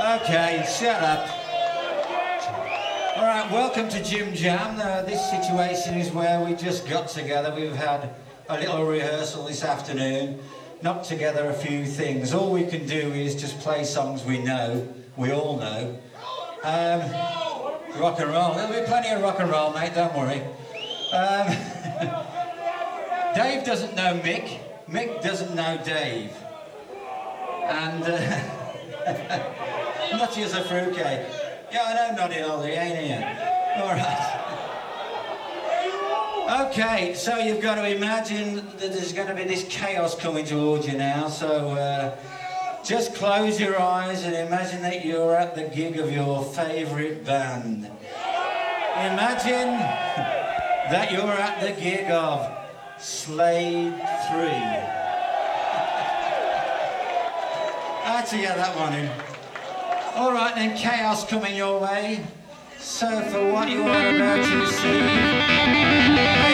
Okay, shut up. All right, welcome to Jim Jam. This situation is where we just got together. We've had a little rehearsal this afternoon, knocked together a few things. All we can do is just play songs we all know. Rock and roll. There'll be plenty of rock and roll, mate, don't worry. Dave doesn't know Mick. Mick doesn't know Dave. And Nutty as a fruitcake. Yeah, I know Noddy Ollie, ain't here? All right. Okay, so you've got to imagine that there's going to be this chaos coming towards you now, so just close your eyes and imagine that you're at the gig of your favourite band. Imagine that you're at the gig of Slade 3. I had to get that one in. All right, then, chaos coming your way. So for what you are about to see...